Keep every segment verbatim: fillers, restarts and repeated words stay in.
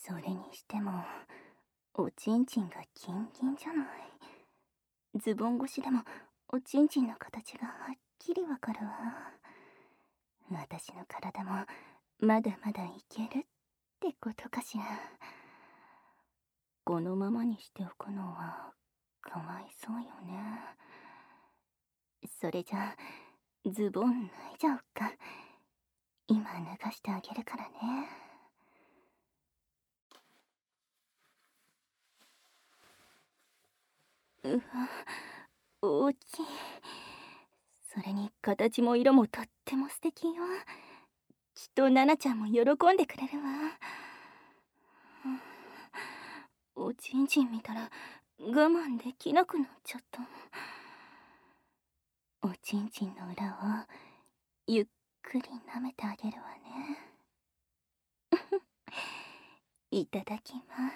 それにしても、おちんちんがキンキンじゃない。ズボン越しでもおちんちんの形がはっきりわかるわ。私の体もまだまだいけるってことかしら。このままにしておくのはかわいそうよね。それじゃあズボン脱いじゃおっか。今脱がしてあげるからね。うわ、大きい。それに形も色もとっても素敵よ。きっとナナちゃんも喜んでくれるわ。おちんちん見たら我慢できなくなっちゃった。おちんちんの裏をゆっくり舐めてあげるわね。いただきます。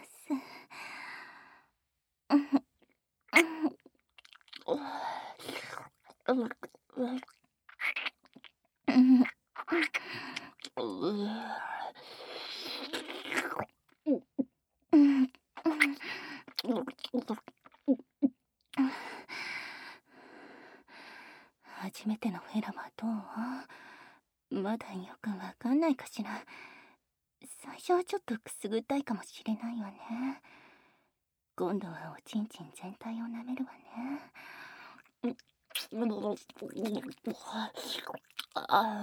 初めてのフェラはどう？まだよくわかんないかしら。最初はちょっとくすぐったいかもしれないわね。今度はおちんちん全体を舐めるわね。あ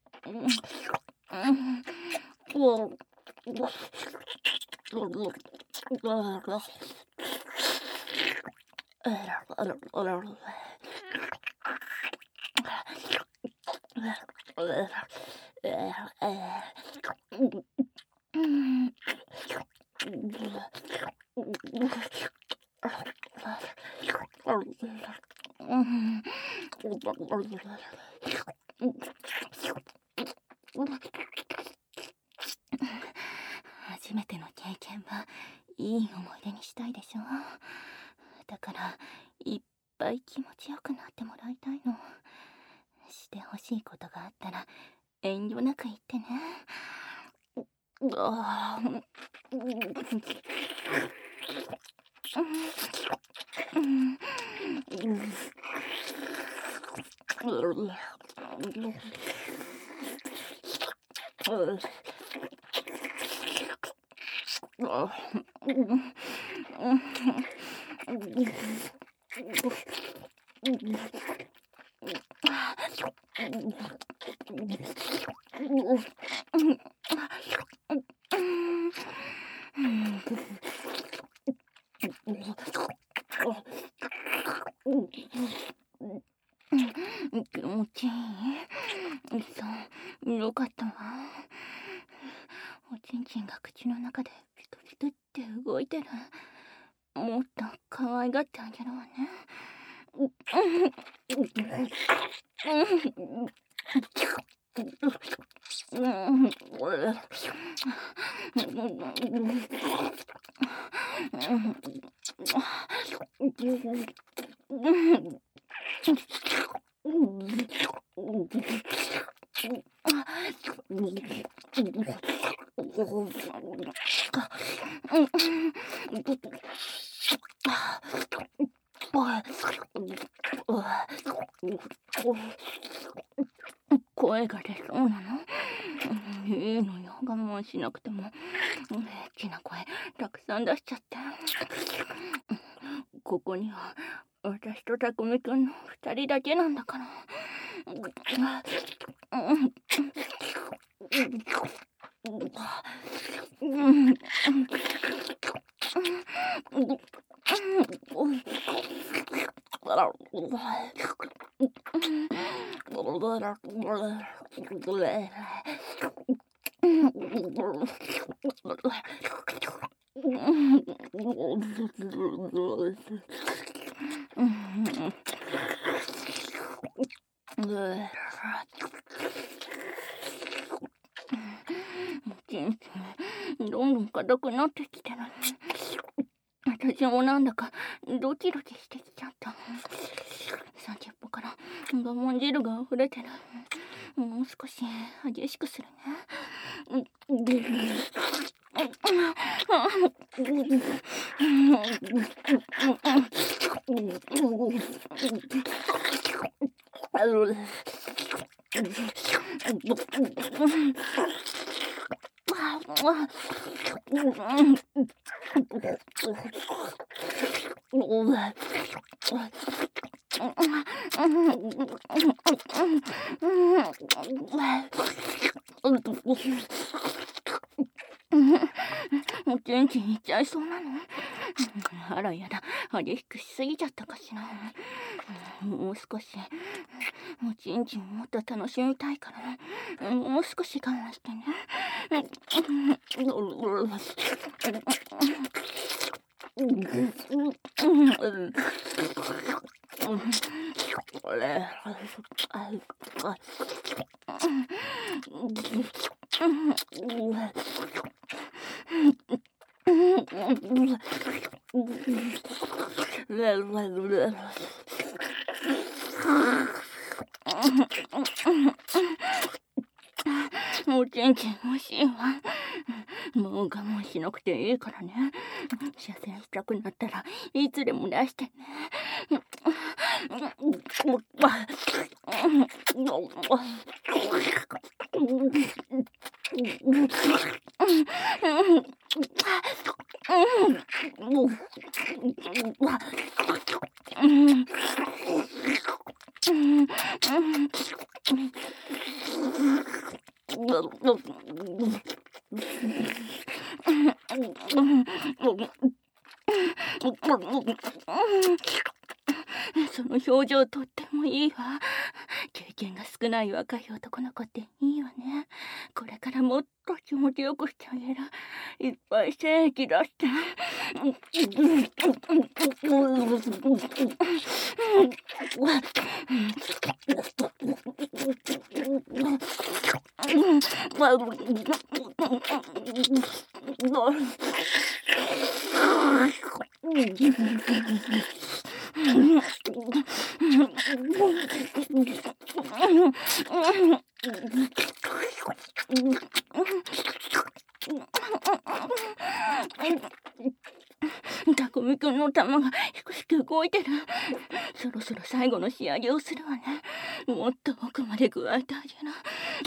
初めての経験はいい思い出にしたいでしょ。だからいっぱい気持ちよくなってもらいたいの。してほしいことがあったら遠慮なく言ってね。ああ気持ちいい。そう、よかったわ。おちんちんが口の中でピクピクって動いてる。もっと可愛がってあげるわね。声が出そうなの？いいのよ、我慢しなくても。エッチな声たくさん出しちゃって。ここには私とたくみくんの二人だけなんだから。どんどん硬くなってきてる。私もなんだかドキドキしてきちゃった。先っぽから我慢汁が溢れてる。もう少し激しくするね。 おちんちんいっちゃいそうなの？あらやだ、激しくしすぎちゃったかしら。もう少しおちんちんをもっと楽しみたいから、もう少し我慢してね。おちんちん欲しいわ。もう我慢しなくていいからね。射精したくなったらいつでも出してね。その表情とってもいいわ。経験が少ない若い男の子っていいわね。これからもっと気持ちよくしてあげる。いっぱい精液出して。たくみくんの玉がひくひく動いてる。そろそろ最後の仕上げをするわね。もっと奥まで具合てあげな。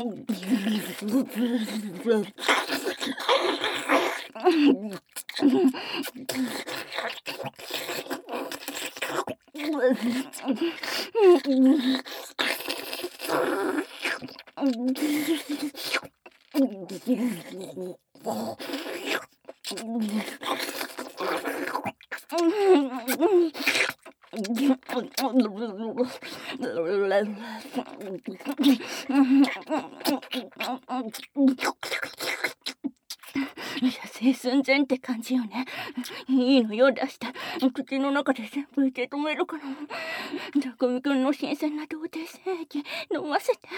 射精寸前って感じよね。いいのよ、出して。口の中で全部受け止めるから。たくみくんの新鮮な童貞精液飲ませて。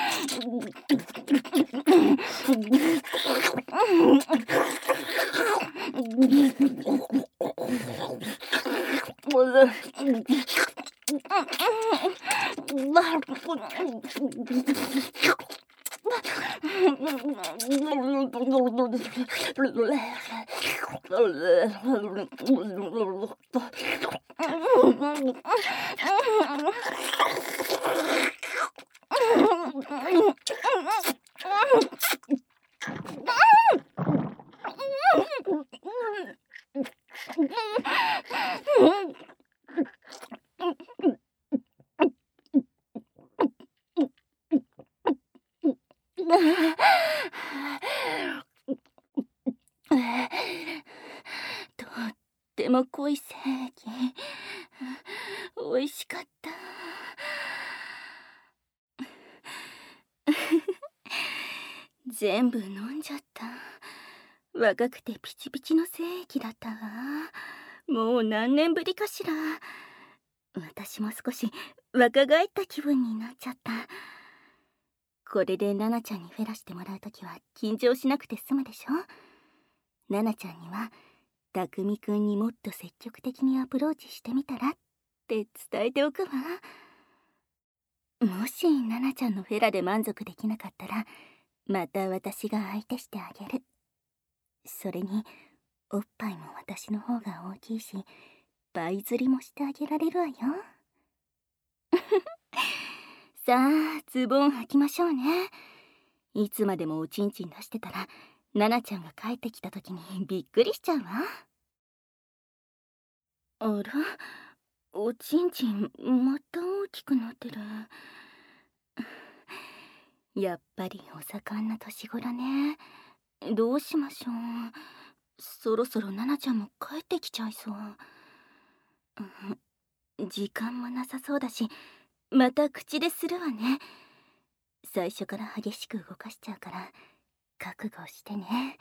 とっても濃い精液、美味しかった。全部飲んじゃった。若くてピチピチの精液だったわ。もう何年ぶりかしら。私も少し若返った気分になっちゃった。これでナナちゃんにフェラしてもらうときは緊張しなくて済むでしょ。ナナちゃんにはたくみくんにもっと積極的にアプローチしてみたらって伝えておくわ。もしナナちゃんのフェラで満足できなかったらまた私が相手してあげる。それにおっぱいも私の方が大きいし、倍釣りもしてあげられるわよ。さあ、ズボン履きましょうね。いつまでもおちんちん出してたら、ナナちゃんが帰ってきた時にびっくりしちゃうわ。あら、おちんちんまた大きくなってる。やっぱりお盛んな年頃ね。どうしましょう。そろそろナナちゃんも帰ってきちゃいそう。うん、時間もなさそうだし、また口でするわね。最初から激しく動かしちゃうから覚悟してね。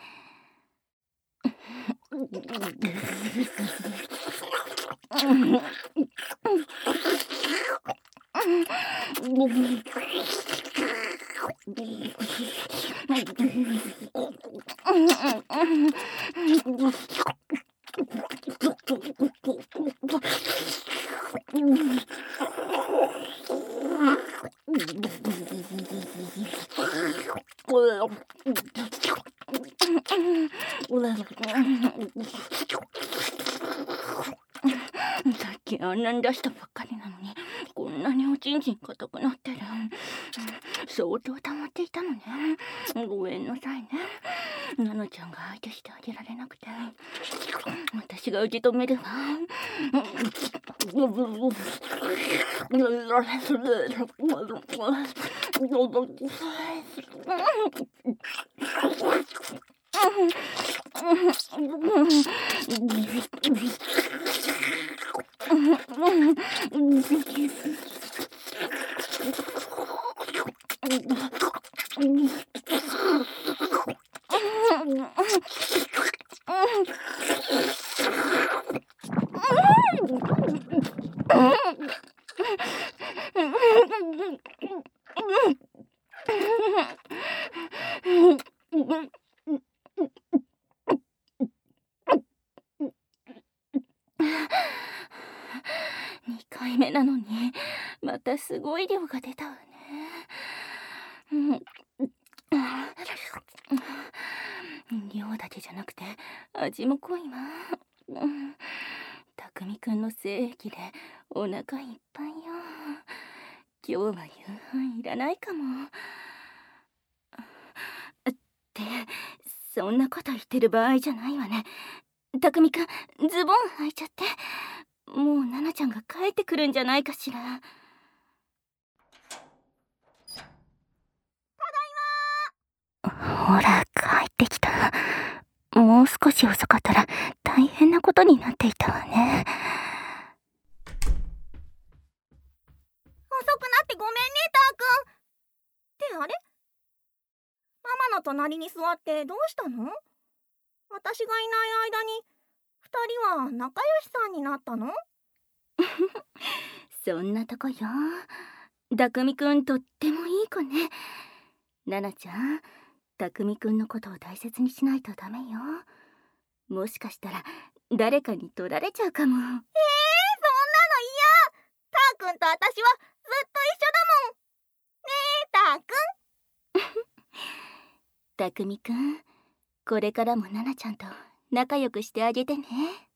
さっきあんなに出したばっかりなのに、こんなにおちんちん硬くなってる。相当溜まっていたのね。ごめんなさいね。ナナちゃんが相手してあげられなくて、私が受け止めるわ。にかいめなのにまたすごい量が出たわね。量だけじゃなくて味も濃いわ。たくみくんの精液でお腹いっぱいよ。今日は夕飯いらないかも。ってそんなこと言ってる場合じゃないわね。たくみくん、ズボン履いちゃって。もうナナちゃんが帰ってくるんじゃないかしら。ただいま。ほら帰ってきた。もう少し遅かったら大変なことになっていたわね。 遅くなってごめんね、たーくん。ってあれ、ママの隣に座ってどうしたの？私がいない間にふたりは仲良しさんになったの？ そんなとこよ。たくみくんとってもいい子ね。ナナちゃん、たくみくんのことを大切にしないとダメよ。もしかしたら誰かに取られちゃうかも。えー、そんなの嫌。 たーくんと私はずっと一緒だもん。ねえ、たーくん。 たくみくん、これからもナナちゃんと仲良くしてあげてね。